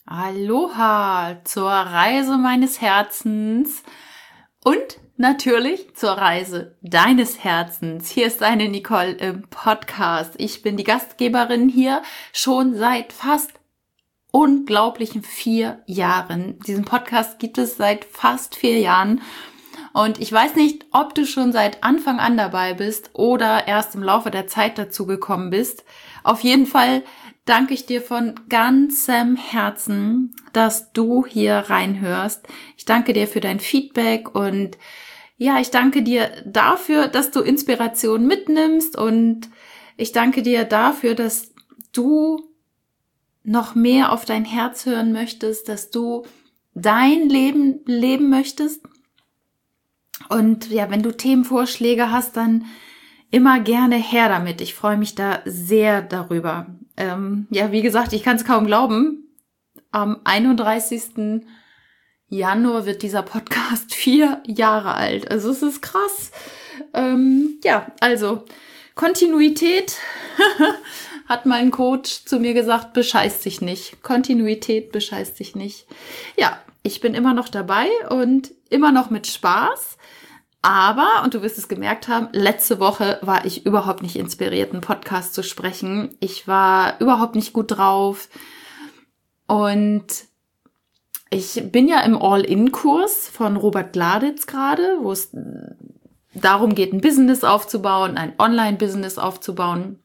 Aloha zur Reise meines Herzens und natürlich zur Reise deines Herzens. Hier ist deine Nicole im Podcast. Ich bin die Gastgeberin hier schon seit fast unglaublichen 4 Jahren. Diesen Podcast gibt es seit fast 4 Jahren. Und ich weiß nicht, ob du schon seit Anfang an dabei bist oder erst im Laufe der Zeit dazu gekommen bist. Auf jeden Fall danke ich dir von ganzem Herzen, dass du hier reinhörst. Ich danke dir für dein Feedback und ja, ich danke dir dafür, dass du Inspiration mitnimmst und ich danke dir dafür, dass du noch mehr auf dein Herz hören möchtest, dass du dein Leben leben möchtest. Und ja, wenn du Themenvorschläge hast, dann immer gerne her damit. Ich freue mich da sehr darüber. Ja, wie gesagt, ich kann es kaum glauben. Am 31. Januar wird dieser Podcast 4 Jahre alt. Also es ist krass. Ja, also Kontinuität hat mein Coach zu mir gesagt, bescheißt dich nicht. Kontinuität bescheißt dich nicht. Ja, ich bin immer noch dabei und immer noch mit Spaß. Aber, und du wirst es gemerkt haben, letzte Woche war ich überhaupt nicht inspiriert, einen Podcast zu sprechen. Ich war überhaupt nicht gut drauf. Und ich bin ja im All-In-Kurs von Robert Gladitz gerade, wo es darum geht, ein Business aufzubauen, ein Online-Business aufzubauen.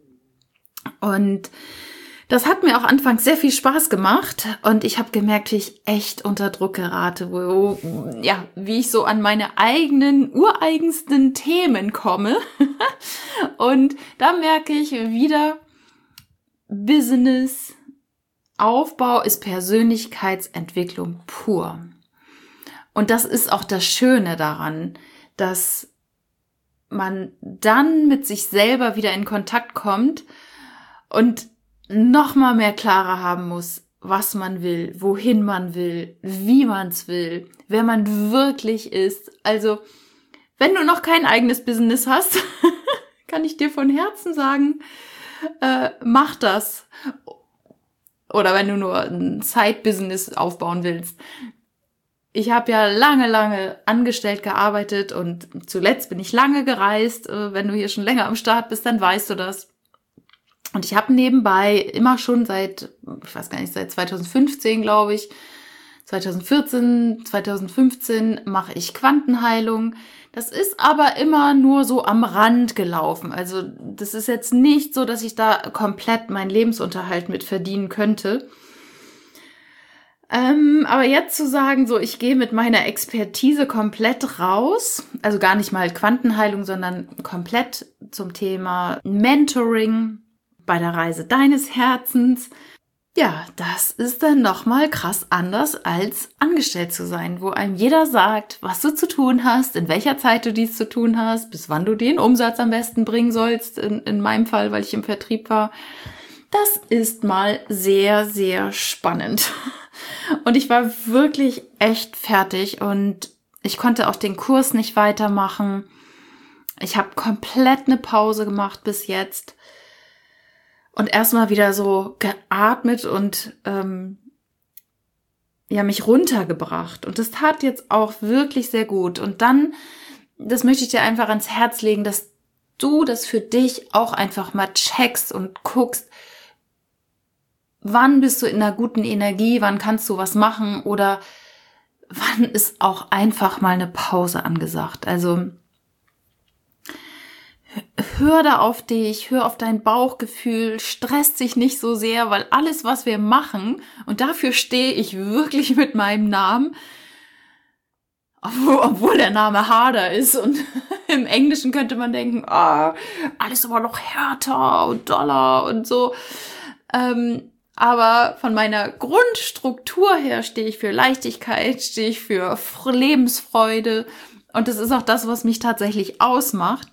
Und das hat mir auch anfangs sehr viel Spaß gemacht und ich habe gemerkt, wie ich echt unter Druck gerate, wie ich so an meine eigenen, ureigensten Themen komme. Und da merke ich wieder, Business, Aufbau ist Persönlichkeitsentwicklung pur. Und das ist auch das Schöne daran, dass man dann mit sich selber wieder in Kontakt kommt und noch mal mehr klarer haben muss, was man will, wohin man will, wie man es will, wer man wirklich ist. Also, wenn du noch kein eigenes Business hast, kann ich dir von Herzen sagen, mach das. Oder wenn du nur ein Side-Business aufbauen willst. Ich habe ja lange angestellt gearbeitet und zuletzt bin ich lange gereist. Wenn du hier schon länger am Start bist, dann weißt du das. Und ich habe nebenbei immer schon seit 2015, glaube ich, 2014, 2015 mache ich Quantenheilung. Das ist aber immer nur so am Rand gelaufen. Also das ist jetzt nicht so, dass ich da komplett meinen Lebensunterhalt mit verdienen könnte. Aber jetzt zu sagen, so ich gehe mit meiner Expertise komplett raus, also gar nicht mal Quantenheilung, sondern komplett zum Thema Mentoring bei der Reise deines Herzens. Ja, das ist dann nochmal krass anders als angestellt zu sein, wo einem jeder sagt, was du zu tun hast, in welcher Zeit du dies zu tun hast, bis wann du den Umsatz am besten bringen sollst, in meinem Fall, weil ich im Vertrieb war. Das ist mal sehr, sehr spannend. Und ich war wirklich echt fertig und ich konnte auch den Kurs nicht weitermachen. Ich habe komplett eine Pause gemacht bis jetzt. Und erstmal wieder so geatmet und mich runtergebracht. Und das tat jetzt auch wirklich sehr gut. Und dann, das möchte ich dir einfach ans Herz legen, dass du das für dich auch einfach mal checkst und guckst, wann bist du in einer guten Energie, wann kannst du was machen oder wann ist auch einfach mal eine Pause angesagt. Also hör da auf dich, hör auf dein Bauchgefühl, stresst dich nicht so sehr, weil alles, was wir machen, und dafür stehe ich wirklich mit meinem Namen, obwohl der Name harder ist und im Englischen könnte man denken, alles aber noch härter und doller und so. Aber von meiner Grundstruktur her stehe ich für Leichtigkeit, stehe ich für Lebensfreude und das ist auch das, was mich tatsächlich ausmacht.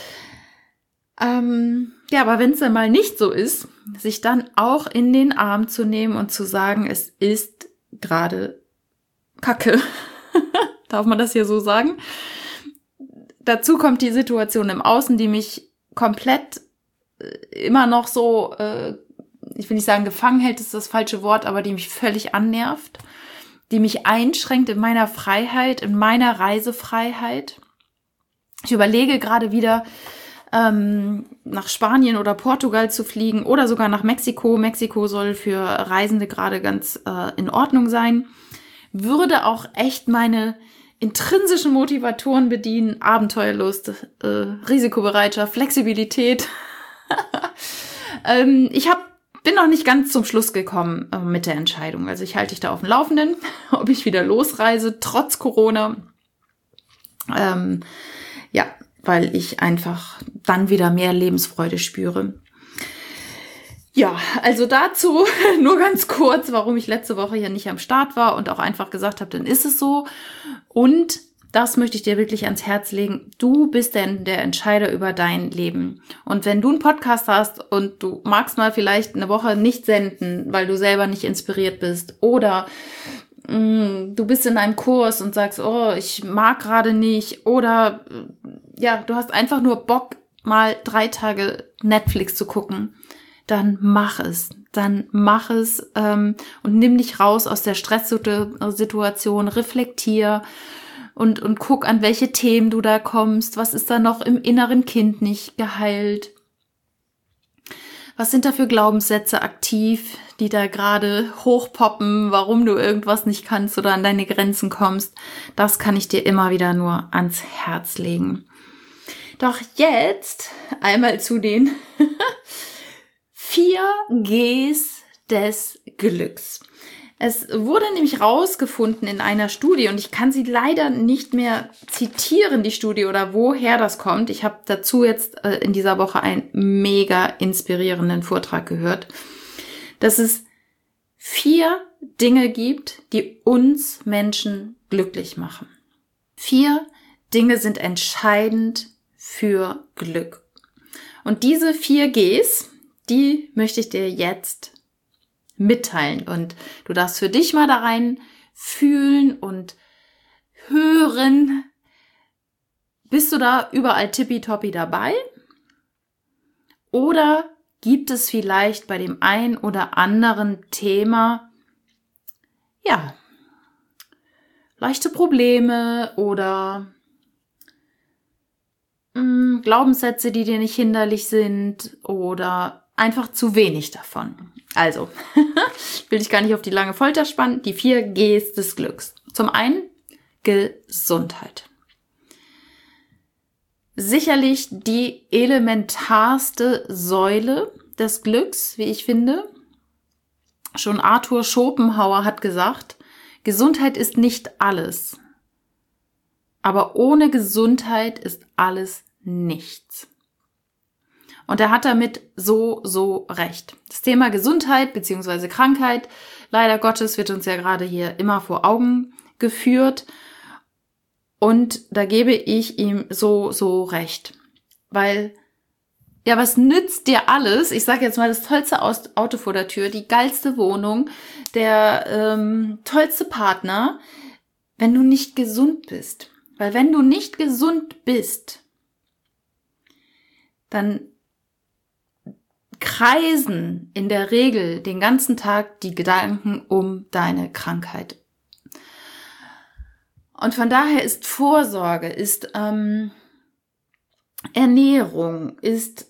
Aber wenn es dann mal nicht so ist, sich dann auch in den Arm zu nehmen und zu sagen, es ist gerade Kacke. Darf man das hier so sagen? Dazu kommt die Situation im Außen, die mich komplett immer noch so ich will nicht sagen gefangen hält, ist das falsche Wort, aber die mich völlig annervt, die mich einschränkt in meiner Freiheit, in meiner Reisefreiheit. Ich überlege gerade wieder, nach Spanien oder Portugal zu fliegen oder sogar nach Mexiko. Mexiko soll für Reisende gerade ganz in Ordnung sein. Würde auch echt meine intrinsischen Motivatoren bedienen, Abenteuerlust, Risikobereitschaft, Flexibilität. Bin noch nicht ganz zum Schluss gekommen mit der Entscheidung. Also ich halte dich da auf dem Laufenden, ob ich wieder losreise, trotz Corona. Weil ich einfach dann wieder mehr Lebensfreude spüre. Ja, also dazu nur ganz kurz, warum ich letzte Woche hier nicht am Start war und auch einfach gesagt habe, dann ist es so. Und das möchte ich dir wirklich ans Herz legen. Du bist denn der Entscheider über dein Leben. Und wenn du einen Podcast hast und du magst mal vielleicht eine Woche nicht senden, weil du selber nicht inspiriert bist, oder du bist in einem Kurs und sagst, oh, ich mag gerade nicht, oder ja, du hast einfach nur Bock, mal 3 Tage Netflix zu gucken, dann mach es. Und nimm dich raus aus der Stresssituation, reflektier und guck, an welche Themen du da kommst, was ist da noch im inneren Kind nicht geheilt, was sind da für Glaubenssätze aktiv, die da gerade hochpoppen, warum du irgendwas nicht kannst oder an deine Grenzen kommst. Das kann ich dir immer wieder nur ans Herz legen. Doch jetzt einmal zu den 4 Gs des Glücks. Es wurde nämlich rausgefunden in einer Studie, und ich kann sie leider nicht mehr zitieren, die Studie, oder woher das kommt. Ich habe dazu jetzt in dieser Woche einen mega inspirierenden Vortrag gehört, dass es 4 Dinge gibt, die uns Menschen glücklich machen. 4 Dinge sind entscheidend für Glück. Und diese 4 Gs, die möchte ich dir jetzt mitteilen. Und du darfst für dich mal da rein fühlen und hören. Bist du da überall tippitoppi dabei? Oder gibt es vielleicht bei dem ein oder anderen Thema, ja, leichte Probleme oder Glaubenssätze, die dir nicht hinderlich sind, oder einfach zu wenig davon? Also, ich will dich gar nicht auf die lange Folter spannen. Die 4 Gs des Glücks. Zum einen Gesundheit. Sicherlich die elementarste Säule des Glücks, wie ich finde. Schon Arthur Schopenhauer hat gesagt, Gesundheit ist nicht alles. Aber ohne Gesundheit ist alles nichts. Und er hat damit so recht. Das Thema Gesundheit bzw. Krankheit, leider Gottes, wird uns ja gerade hier immer vor Augen geführt. Und da gebe ich ihm so recht. Weil, ja, was nützt dir alles? Ich sage jetzt mal, das tollste Auto vor der Tür, die geilste Wohnung, der tollste Partner, wenn du nicht gesund bist. Weil wenn du nicht gesund bist, dann kreisen in der Regel den ganzen Tag die Gedanken um deine Krankheit. Und von daher ist Vorsorge, ist Ernährung, ist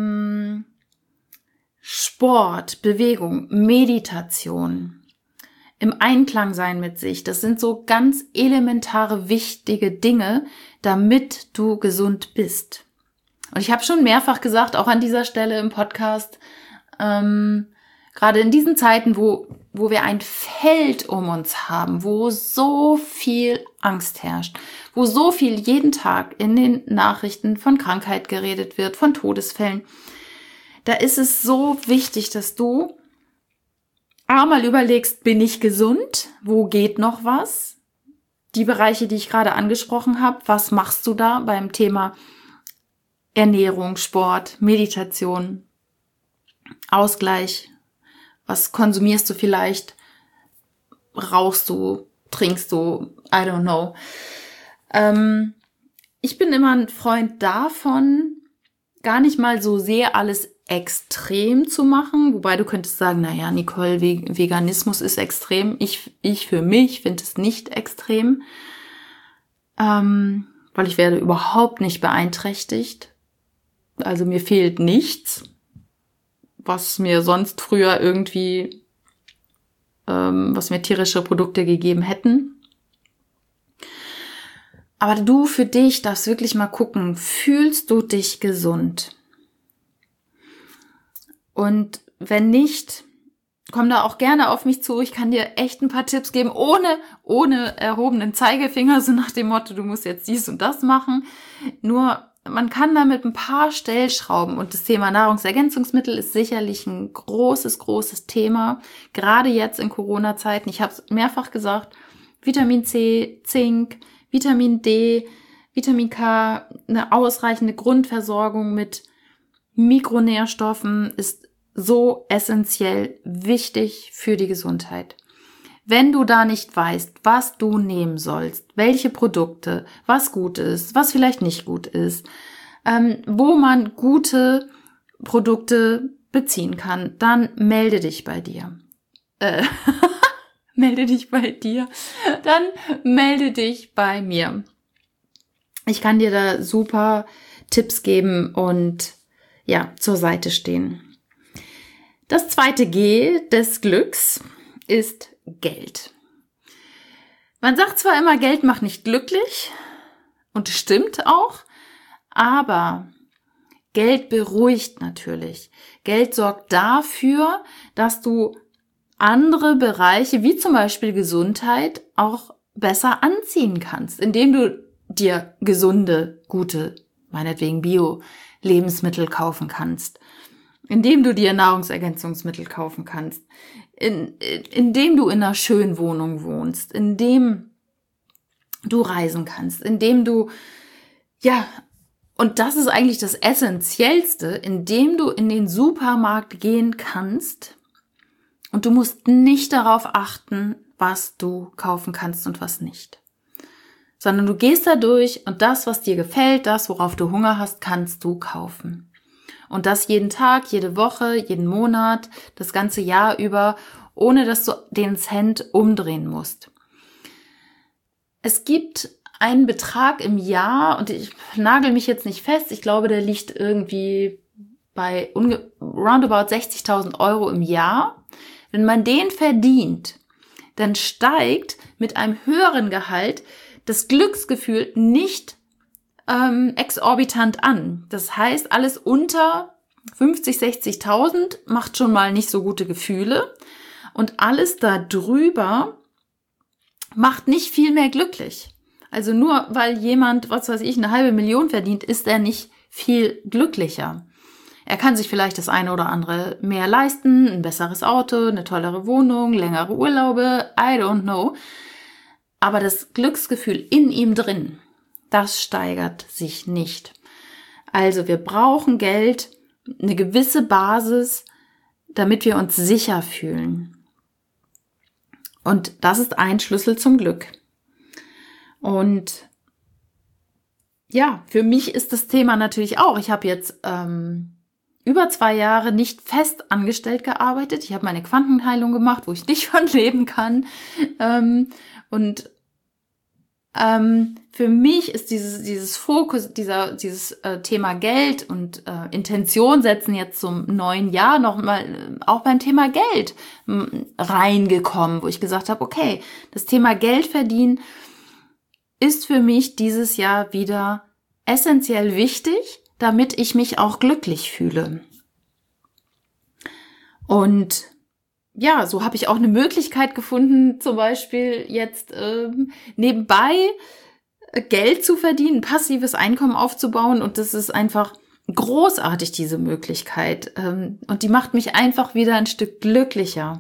Sport, Bewegung, Meditation, im Einklang sein mit sich. Das sind so ganz elementare, wichtige Dinge, damit du gesund bist. Und ich habe schon mehrfach gesagt, auch an dieser Stelle im Podcast, gerade in diesen Zeiten, wo wir ein Feld um uns haben, wo so viel Angst herrscht, wo so viel jeden Tag in den Nachrichten von Krankheit geredet wird, von Todesfällen, da ist es so wichtig, dass du einmal überlegst, bin ich gesund? Wo geht noch was? Die Bereiche, die ich gerade angesprochen habe, was machst du da beim Thema Ernährung, Sport, Meditation, Ausgleich? Was konsumierst du vielleicht? Rauchst du? Trinkst du? I don't know. Ich bin immer ein Freund davon, gar nicht mal so sehr alles extrem zu machen, wobei du könntest sagen, naja, Nicole, Veganismus ist extrem. Ich für mich finde es nicht extrem, weil ich werde überhaupt nicht beeinträchtigt. Also mir fehlt nichts, was mir sonst früher irgendwie, was mir tierische Produkte gegeben hätten. Aber du für dich darfst wirklich mal gucken, fühlst du dich gesund? Und wenn nicht, komm da auch gerne auf mich zu. Ich kann dir echt ein paar Tipps geben, ohne erhobenen Zeigefinger, so nach dem Motto, du musst jetzt dies und das machen. Nur man kann da mit ein paar Stellschrauben, und das Thema Nahrungsergänzungsmittel ist sicherlich ein großes Thema, gerade jetzt in Corona-Zeiten. Ich habe es mehrfach gesagt, Vitamin C, Zink, Vitamin D, Vitamin K, eine ausreichende Grundversorgung mit Mikronährstoffen ist so essentiell wichtig für die Gesundheit. Wenn du da nicht weißt, was du nehmen sollst, welche Produkte, was gut ist, was vielleicht nicht gut ist, wo man gute Produkte beziehen kann, dann melde dich bei dir. Dann melde dich bei mir. Ich kann dir da super Tipps geben und ja, zur Seite stehen. Das zweite G des Glücks ist Geld. Man sagt zwar immer, Geld macht nicht glücklich, und das stimmt auch, aber Geld beruhigt natürlich. Geld sorgt dafür, dass du andere Bereiche, wie zum Beispiel Gesundheit, auch besser anziehen kannst, indem du dir gesunde, gute, meinetwegen Bio-Lebensmittel kaufen kannst, indem du dir Nahrungsergänzungsmittel kaufen kannst, indem du in einer schönen Wohnung wohnst, indem du reisen kannst, indem du, ja, und das ist eigentlich das Essentiellste, indem du in den Supermarkt gehen kannst und du musst nicht darauf achten, was du kaufen kannst und was nicht. Sondern du gehst da durch und das, was dir gefällt, das, worauf du Hunger hast, kannst du kaufen. Und das jeden Tag, jede Woche, jeden Monat, das ganze Jahr über, ohne dass du den Cent umdrehen musst. Es gibt einen Betrag im Jahr, und ich nagel mich jetzt nicht fest, ich glaube, der liegt irgendwie bei roundabout 60.000 Euro im Jahr. Wenn man den verdient, dann steigt mit einem höheren Gehalt das Glücksgefühl nicht exorbitant an. Das heißt, alles unter 50.000, 60.000 macht schon mal nicht so gute Gefühle und alles da drüber macht nicht viel mehr glücklich. Also nur weil jemand, was weiß ich, 500.000 verdient, ist er nicht viel glücklicher. Er kann sich vielleicht das eine oder andere mehr leisten, ein besseres Auto, eine tollere Wohnung, längere Urlaube, I don't know. Aber das Glücksgefühl in ihm drin, das steigert sich nicht. Also wir brauchen Geld, eine gewisse Basis, damit wir uns sicher fühlen. Und das ist ein Schlüssel zum Glück. Und ja, für mich ist das Thema natürlich auch, ich habe jetzt über 2 Jahre nicht fest angestellt gearbeitet. Ich habe meine Quantenheilung gemacht, wo ich nicht von leben kann. Für mich ist dieses Fokus, dieses Thema Geld und Intention setzen jetzt zum neuen Jahr nochmal auch beim Thema Geld reingekommen, wo ich gesagt habe, okay, das Thema Geld verdienen ist für mich dieses Jahr wieder essentiell wichtig, damit ich mich auch glücklich fühle. Und ja, so habe ich auch eine Möglichkeit gefunden, zum Beispiel jetzt nebenbei Geld zu verdienen, passives Einkommen aufzubauen. Und das ist einfach großartig, diese Möglichkeit. Und die macht mich einfach wieder ein Stück glücklicher.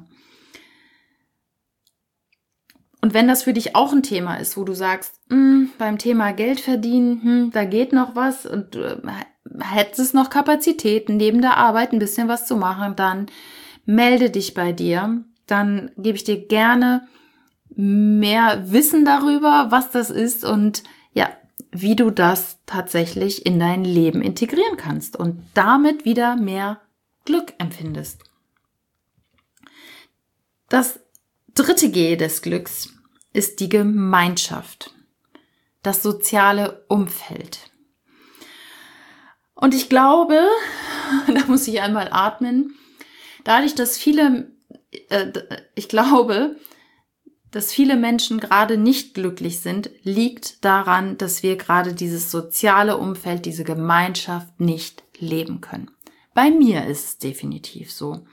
Und wenn das für dich auch ein Thema ist, wo du sagst, beim Thema Geld verdienen, da geht noch was und du hättest noch Kapazitäten, neben der Arbeit ein bisschen was zu machen, dann melde dich bei dir. Dann gebe ich dir gerne mehr Wissen darüber, was das ist und ja, wie du das tatsächlich in dein Leben integrieren kannst und damit wieder mehr Glück empfindest. Das dritte G des Glücks ist die Gemeinschaft, das soziale Umfeld. Und ich glaube, da muss ich einmal atmen, dadurch, dass viele Menschen gerade nicht glücklich sind, liegt daran, dass wir gerade dieses soziale Umfeld, diese Gemeinschaft nicht leben können. Bei mir ist es definitiv so.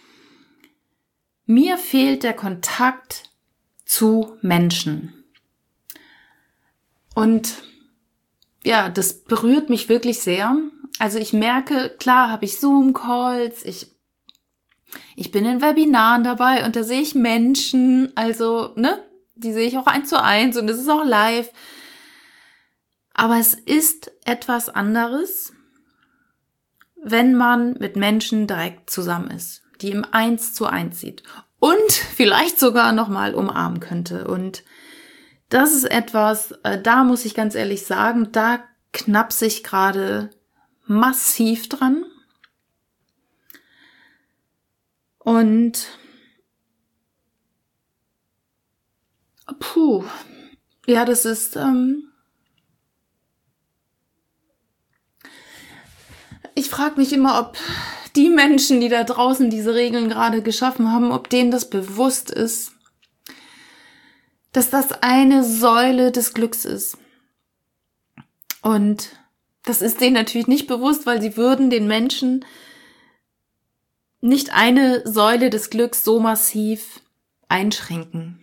Mir fehlt der Kontakt zu Menschen. Und ja, das berührt mich wirklich sehr. Also ich merke, klar habe ich Zoom-Calls, ich bin in Webinaren dabei und da sehe ich Menschen, also, die sehe ich auch 1:1 und es ist auch live. Aber es ist etwas anderes, wenn man mit Menschen direkt zusammen ist, die im 1:1 sieht und vielleicht sogar nochmal umarmen könnte. Und das ist etwas, da muss ich ganz ehrlich sagen, da knapse ich gerade massiv dran. Und ja, das ist, ich frage mich immer, ob die Menschen, die da draußen diese Regeln gerade geschaffen haben, ob denen das bewusst ist, dass das eine Säule des Glücks ist. Und das ist denen natürlich nicht bewusst, weil sie würden den Menschen nicht eine Säule des Glücks so massiv einschränken.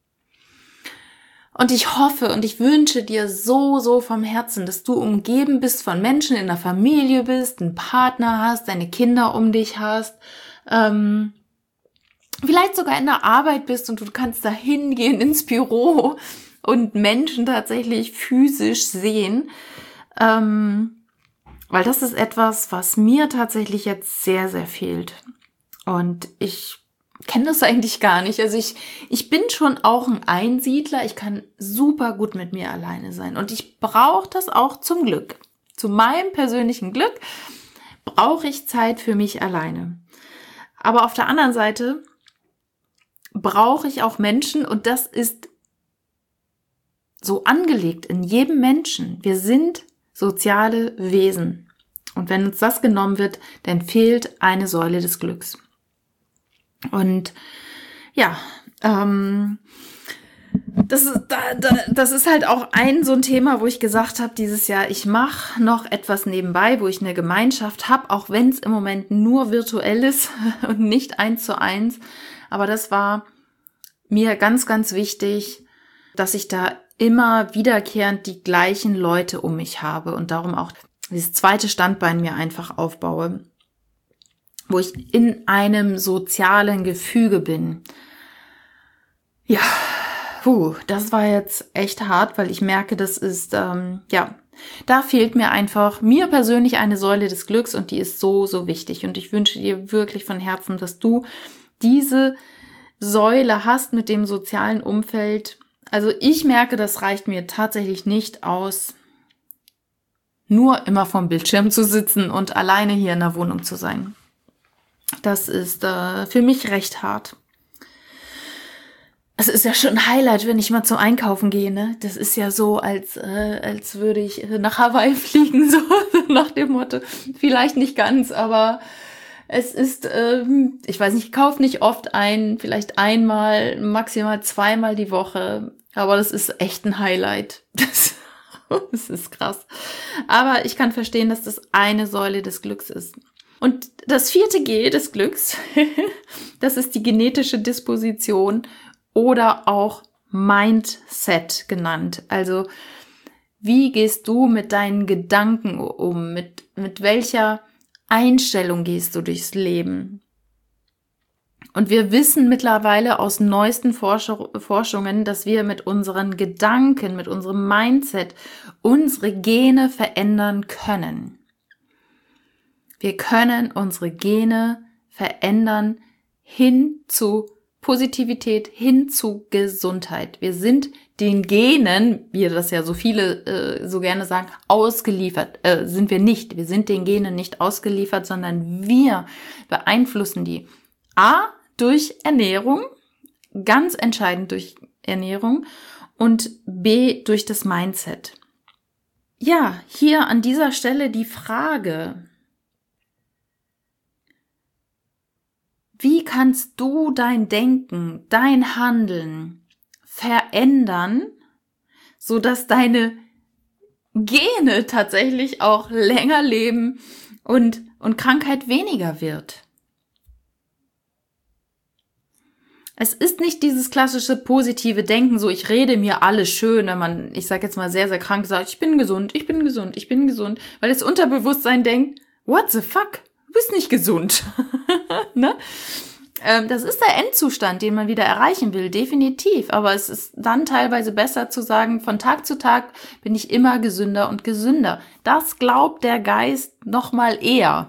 Und ich hoffe und ich wünsche dir so vom Herzen, dass du umgeben bist von Menschen, in der Familie bist, einen Partner hast, deine Kinder um dich hast, vielleicht sogar in der Arbeit bist und du kannst da hingehen ins Büro und Menschen tatsächlich physisch sehen, weil das ist etwas, was mir tatsächlich jetzt sehr fehlt. Und ich kenne das eigentlich gar nicht. Also ich bin schon auch ein Einsiedler. Ich kann super gut mit mir alleine sein. Und ich brauche das auch zum Glück. Zu meinem persönlichen Glück brauche ich Zeit für mich alleine. Aber auf der anderen Seite brauche ich auch Menschen und das ist so angelegt in jedem Menschen. Wir sind soziale Wesen. Und wenn uns das genommen wird, dann fehlt eine Säule des Glücks. Und ja, das ist halt auch so ein Thema, wo ich gesagt habe dieses Jahr, ich mache noch etwas nebenbei, wo ich eine Gemeinschaft habe, auch wenn es im Moment nur virtuell ist und nicht 1:1. Aber das war mir ganz wichtig, dass ich da immer wiederkehrend die gleichen Leute um mich habe und darum auch dieses zweite Standbein mir einfach aufbaue, wo ich in einem sozialen Gefüge bin. Ja, das war jetzt echt hart, weil ich merke, das ist, da fehlt mir persönlich eine Säule des Glücks und die ist so wichtig. Und ich wünsche dir wirklich von Herzen, dass du diese Säule hast mit dem sozialen Umfeld. Also ich merke, das reicht mir tatsächlich nicht aus, nur immer vorm Bildschirm zu sitzen und alleine hier in der Wohnung zu sein. Das ist für mich recht hart. Es ist ja schon ein Highlight, wenn ich mal zum Einkaufen gehe, ne? Das ist ja so, als würde ich nach Hawaii fliegen, so nach dem Motto. Vielleicht nicht ganz, aber es ist, ich weiß nicht, ich kaufe nicht oft ein, vielleicht einmal, maximal zweimal die Woche. Aber das ist echt ein Highlight. Das ist krass. Aber ich kann verstehen, dass das eine Säule des Glücks ist. Und das 4. G des Glücks, das ist die genetische Disposition oder auch Mindset genannt. Also wie gehst du mit deinen Gedanken um? Mit welcher Einstellung gehst du durchs Leben? Und wir wissen mittlerweile aus neuesten Forschungen, dass wir mit unseren Gedanken, mit unserem Mindset unsere Gene verändern können. Wir können unsere Gene verändern hin zu Positivität hin zu Gesundheit. Wir sind den Genen, wie das ja so viele so gerne sagen, ausgeliefert. Sind wir nicht. Wir sind den Genen nicht ausgeliefert, sondern wir beeinflussen die. A, durch Ernährung, ganz entscheidend durch Ernährung, und B, durch das Mindset. Ja, hier an dieser Stelle die Frage: Wie kannst du dein Denken, dein Handeln verändern, sodass deine Gene tatsächlich auch länger leben und Krankheit weniger wird? Es ist nicht dieses klassische positive Denken, so ich rede mir alles schön, wenn man, ich sage jetzt mal sehr, sehr krank, sagt, ich bin gesund, ich bin gesund, ich bin gesund, weil das Unterbewusstsein denkt, what the fuck, du bist nicht gesund. Ne? Das ist der Endzustand, den man wieder erreichen will, definitiv, aber es ist dann teilweise besser zu sagen, von Tag zu Tag bin ich immer gesünder und gesünder. Das glaubt der Geist noch mal eher.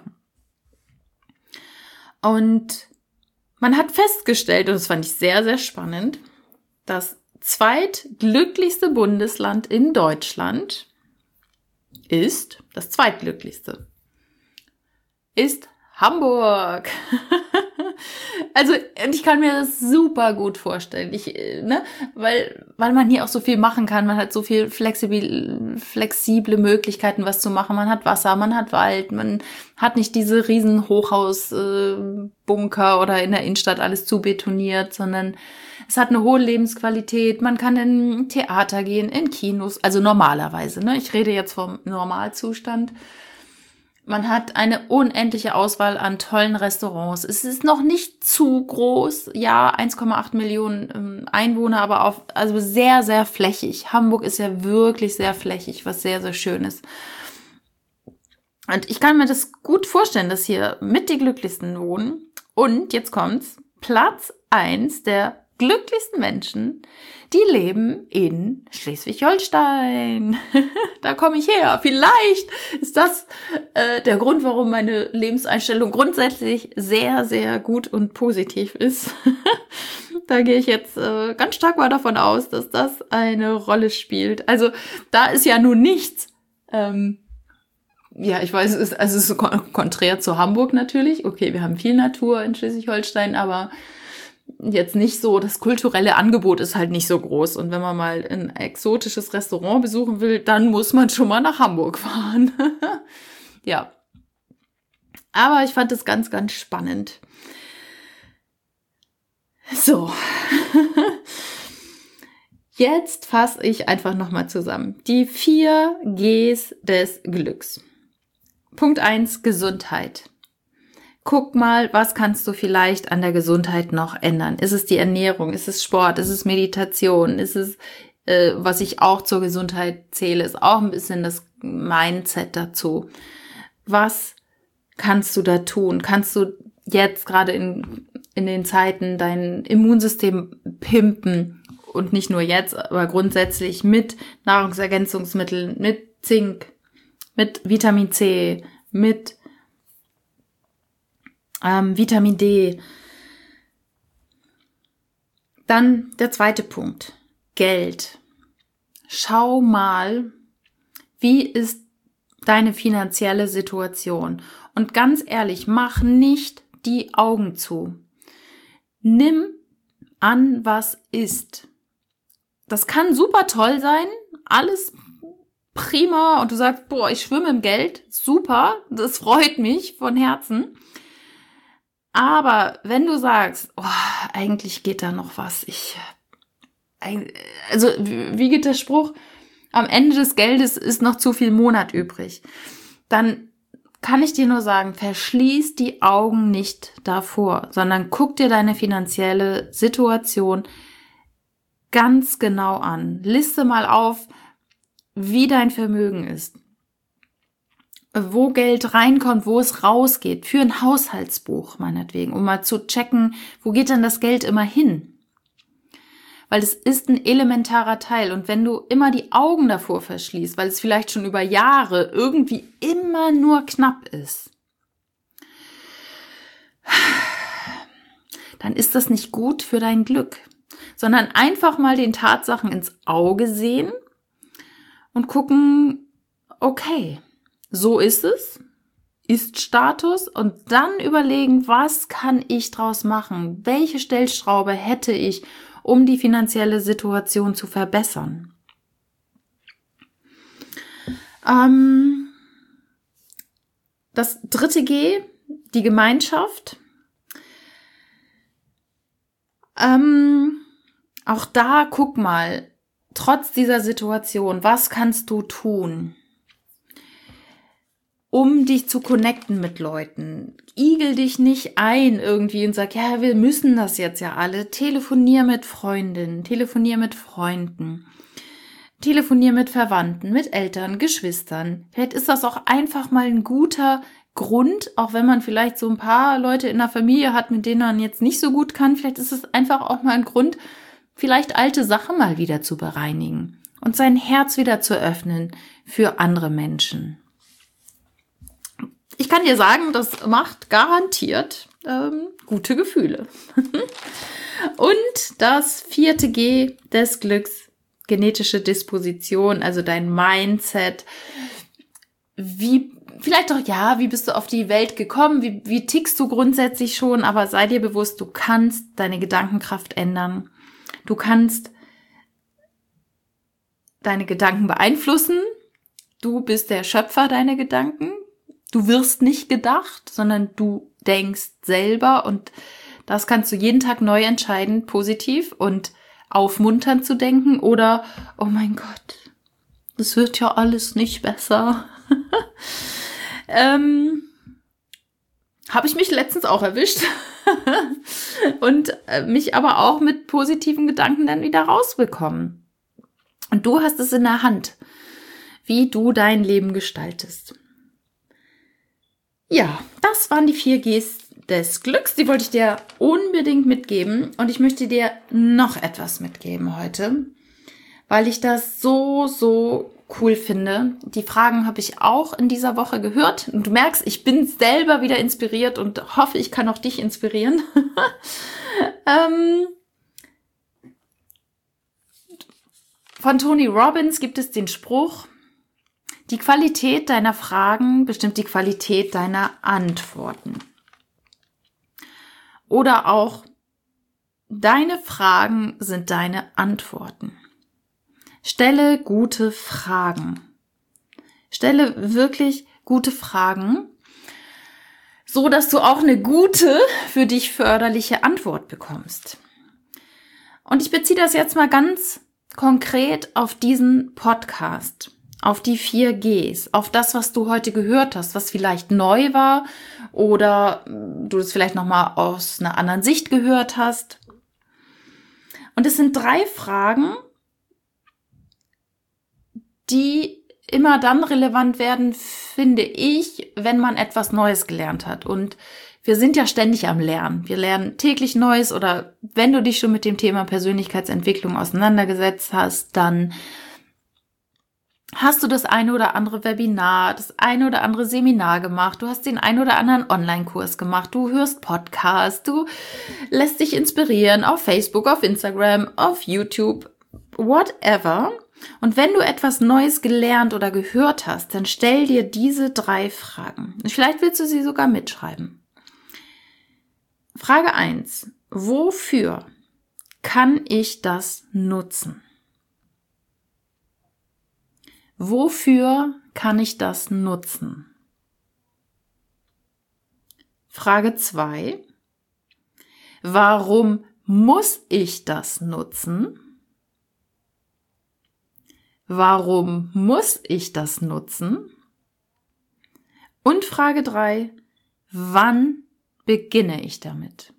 Und man hat festgestellt, und das fand ich sehr, sehr spannend, das zweitglücklichste Bundesland in Deutschland ist, das zweitglücklichste, ist Hamburg. Also, und ich kann mir das super gut vorstellen, weil man hier auch so viel machen kann, man hat so viel flexible Möglichkeiten, was zu machen, man hat Wasser, man hat Wald, man hat nicht diese riesen Hochhausbunker oder in der Innenstadt alles zubetoniert, sondern es hat eine hohe Lebensqualität, man kann in Theater gehen, in Kinos, also normalerweise, ne? Ich rede jetzt vom Normalzustand. Man hat eine unendliche Auswahl an tollen Restaurants. Es ist noch nicht zu groß. Ja, 1,8 Millionen Einwohner, aber also sehr, sehr flächig. Hamburg ist ja wirklich sehr flächig, was sehr, sehr schön ist. Und ich kann mir das gut vorstellen, dass hier mit die Glücklichsten wohnen. Und jetzt kommt's. Platz 1 der glücklichsten Menschen, die leben in Schleswig-Holstein. Da komme ich her. Vielleicht ist das der Grund, warum meine Lebenseinstellung grundsätzlich sehr, sehr gut und positiv ist. Da gehe ich jetzt ganz stark mal davon aus, dass das eine Rolle spielt. Also da ist ja nun nichts. Ja, ich weiß, es ist konträr zu Hamburg natürlich. Okay, wir haben viel Natur in Schleswig-Holstein, aber jetzt nicht so, das kulturelle Angebot ist halt nicht so groß. Und wenn man mal ein exotisches Restaurant besuchen will, dann muss man schon mal nach Hamburg fahren. Ja. Aber ich fand es ganz, ganz spannend. So. Jetzt fasse ich einfach nochmal zusammen. Die 4 Gs des Glücks. Punkt 1, Gesundheit. Guck mal, was kannst du vielleicht an der Gesundheit noch ändern? Ist es die Ernährung? Ist es Sport? Ist es Meditation? Ist es, was ich auch zur Gesundheit zähle, ist auch ein bisschen das Mindset dazu. Was kannst du da tun? Kannst du jetzt gerade in den Zeiten dein Immunsystem pimpen? Und nicht nur jetzt, aber grundsätzlich mit Nahrungsergänzungsmitteln, mit Zink, mit Vitamin C, mit Vitamin D. Dann der zweite Punkt. Geld. Schau mal, wie ist deine finanzielle Situation? Und ganz ehrlich, mach nicht die Augen zu. Nimm an, was ist. Das kann super toll sein, alles prima und du sagst, boah, ich schwimme im Geld, super, das freut mich von Herzen. Aber wenn du sagst, oh, eigentlich geht da noch was, also wie geht der Spruch? Am Ende des Geldes ist noch zu viel Monat übrig. Dann kann ich dir nur sagen, verschließ die Augen nicht davor, sondern guck dir deine finanzielle Situation ganz genau an. Liste mal auf, wie dein Vermögen ist. Wo Geld reinkommt, wo es rausgeht, für ein Haushaltsbuch meinetwegen, um mal zu checken, wo geht denn das Geld immer hin? Weil es ist ein elementarer Teil und wenn du immer die Augen davor verschließt, weil es vielleicht schon über Jahre irgendwie immer nur knapp ist, dann ist das nicht gut für dein Glück, sondern einfach mal den Tatsachen ins Auge sehen und gucken, okay, so ist es, ist Status, und dann überlegen, was kann ich draus machen? Welche Stellschraube hätte ich, um die finanzielle Situation zu verbessern? Das 3. G, die Gemeinschaft. Auch da guck mal, trotz dieser Situation, was kannst du tun, um dich zu connecten mit Leuten? Igel dich nicht ein irgendwie und sag, ja, wir müssen das jetzt ja alle. Telefonier mit Freundinnen, telefonier mit Freunden, telefonier mit Verwandten, mit Eltern, Geschwistern. Vielleicht ist das auch einfach mal ein guter Grund, auch wenn man vielleicht so ein paar Leute in der Familie hat, mit denen man jetzt nicht so gut kann. Vielleicht ist es einfach auch mal ein Grund, vielleicht alte Sachen mal wieder zu bereinigen und sein Herz wieder zu öffnen für andere Menschen. Ich kann dir sagen, das macht garantiert gute Gefühle. Und das 4. G des Glücks, genetische Disposition, also dein Mindset. Vielleicht auch, ja, wie bist du auf die Welt gekommen? Wie tickst du grundsätzlich schon? Aber sei dir bewusst, du kannst deine Gedankenkraft ändern. Du kannst deine Gedanken beeinflussen. Du bist der Schöpfer deiner Gedanken. Du wirst nicht gedacht, sondern du denkst selber, und das kannst du jeden Tag neu entscheiden, positiv und aufmunternd zu denken oder, oh mein Gott, das wird ja alles nicht besser. Habe ich mich letztens auch erwischt und mich aber auch mit positiven Gedanken dann wieder rausbekommen. Und du hast es in der Hand, wie du dein Leben gestaltest. Ja, das waren die 4 Gs des Glücks. Die wollte ich dir unbedingt mitgeben. Und ich möchte dir noch etwas mitgeben heute, weil ich das so cool finde. Die Fragen habe ich auch in dieser Woche gehört. Und du merkst, ich bin selber wieder inspiriert und hoffe, ich kann auch dich inspirieren. Von Tony Robbins gibt es den Spruch: Die Qualität deiner Fragen bestimmt die Qualität deiner Antworten. Oder auch, deine Fragen sind deine Antworten. Stelle gute Fragen. Stelle wirklich gute Fragen, so dass du auch eine gute, für dich förderliche Antwort bekommst. Und ich beziehe das jetzt mal ganz konkret auf diesen Podcast. Auf die 4 Gs, auf das, was du heute gehört hast, was vielleicht neu war oder du es vielleicht nochmal aus einer anderen Sicht gehört hast. Und es sind 3 Fragen, die immer dann relevant werden, finde ich, wenn man etwas Neues gelernt hat. Und wir sind ja ständig am Lernen. Wir lernen täglich Neues, oder wenn du dich schon mit dem Thema Persönlichkeitsentwicklung auseinandergesetzt hast, dann hast du das eine oder andere Webinar, das eine oder andere Seminar gemacht, du hast den einen oder anderen Online-Kurs gemacht, du hörst Podcasts, du lässt dich inspirieren auf Facebook, auf Instagram, auf YouTube, whatever. Und wenn du etwas Neues gelernt oder gehört hast, dann stell dir diese 3 Fragen. Vielleicht willst du sie sogar mitschreiben. Frage 1. Wofür kann ich das nutzen? Wofür kann ich das nutzen? Frage 2. Warum muss ich das nutzen? Warum muss ich das nutzen? Und Frage 3. Wann beginne ich damit?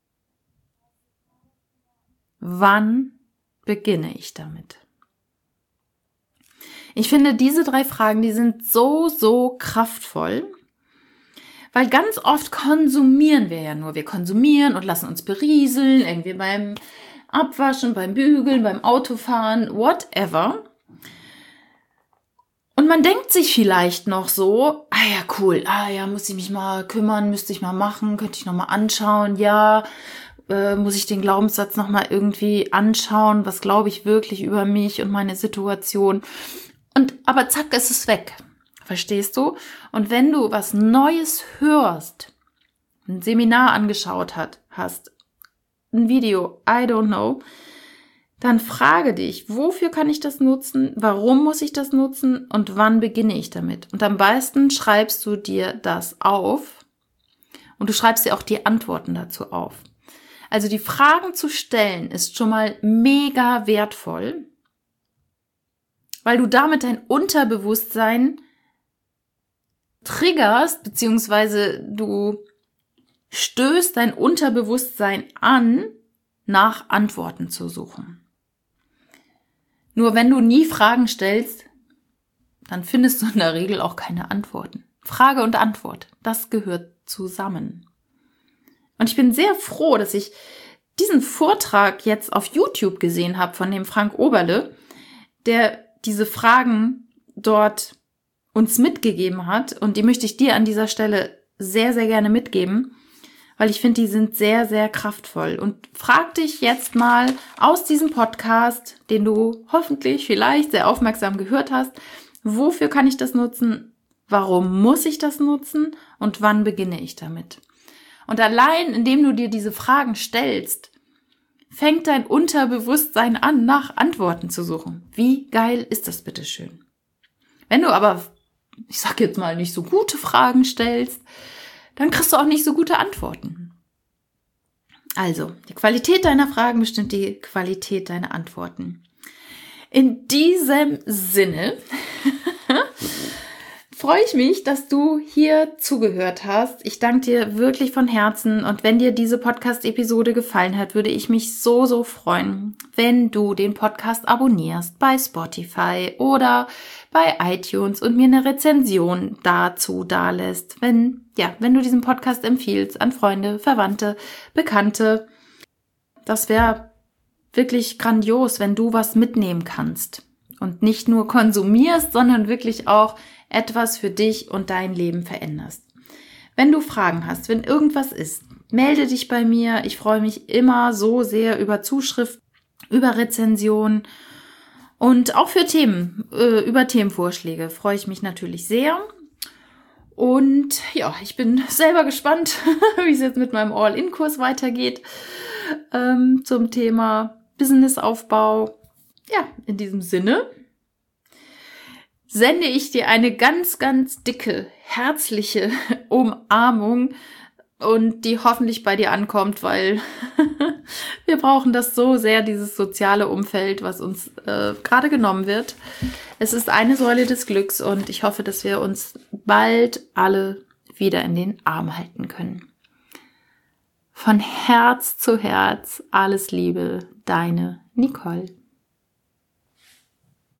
Wann beginne ich damit? Ich finde, diese 3 Fragen, die sind so kraftvoll, weil ganz oft konsumieren wir ja nur. Wir konsumieren und lassen uns berieseln, irgendwie beim Abwaschen, beim Bügeln, beim Autofahren, whatever. Und man denkt sich vielleicht noch so, ja cool, muss ich mich mal kümmern, müsste ich mal machen, könnte ich noch mal anschauen, ja, muss ich den Glaubenssatz nochmal irgendwie anschauen, was glaube ich wirklich über mich und meine Situation. Aber zack, ist es weg. Verstehst du? Und wenn du was Neues hörst, ein Seminar angeschaut hast, ein Video, I don't know, dann frage dich, wofür kann ich das nutzen, warum muss ich das nutzen und wann beginne ich damit? Und am besten schreibst du dir das auf und du schreibst dir auch die Antworten dazu auf. Also die Fragen zu stellen ist schon mal mega wertvoll, weil du damit dein Unterbewusstsein triggerst, beziehungsweise du stößt dein Unterbewusstsein an, nach Antworten zu suchen. Nur wenn du nie Fragen stellst, dann findest du in der Regel auch keine Antworten. Frage und Antwort, das gehört zusammen. Und ich bin sehr froh, dass ich diesen Vortrag jetzt auf YouTube gesehen habe von dem Frank Oberle, der diese Fragen dort uns mitgegeben hat. Und die möchte ich dir an dieser Stelle sehr, sehr gerne mitgeben, weil ich finde, die sind sehr, sehr kraftvoll. Und frag dich jetzt mal aus diesem Podcast, den du hoffentlich vielleicht sehr aufmerksam gehört hast, wofür kann ich das nutzen, warum muss ich das nutzen und wann beginne ich damit? Und allein, indem du dir diese Fragen stellst, fängt dein Unterbewusstsein an, nach Antworten zu suchen. Wie geil ist das bitteschön? Wenn du aber, ich sag jetzt mal, nicht so gute Fragen stellst, dann kriegst du auch nicht so gute Antworten. Also, die Qualität deiner Fragen bestimmt die Qualität deiner Antworten. In diesem Sinne freue ich mich, dass du hier zugehört hast. Ich danke dir wirklich von Herzen. Und wenn dir diese Podcast-Episode gefallen hat, würde ich mich so, so freuen, wenn du den Podcast abonnierst bei Spotify oder bei iTunes und mir eine Rezension dazu dalässt. Wenn du diesen Podcast empfiehlst an Freunde, Verwandte, Bekannte. Das wäre wirklich grandios, wenn du was mitnehmen kannst und nicht nur konsumierst, sondern wirklich auch etwas für dich und dein Leben veränderst. Wenn du Fragen hast, wenn irgendwas ist, melde dich bei mir. Ich freue mich immer so sehr über Zuschriften, über Rezensionen und auch für Themen, über Themenvorschläge freue ich mich natürlich sehr. Und ja, ich bin selber gespannt, wie es jetzt mit meinem All-In-Kurs weitergeht zum Thema Businessaufbau. Ja, in diesem Sinne sende ich dir eine ganz, ganz dicke, herzliche Umarmung und die hoffentlich bei dir ankommt, weil wir brauchen das so sehr, dieses soziale Umfeld, was uns gerade genommen wird. Es ist eine Säule des Glücks und ich hoffe, dass wir uns bald alle wieder in den Arm halten können. Von Herz zu Herz, alles Liebe, deine Nicole.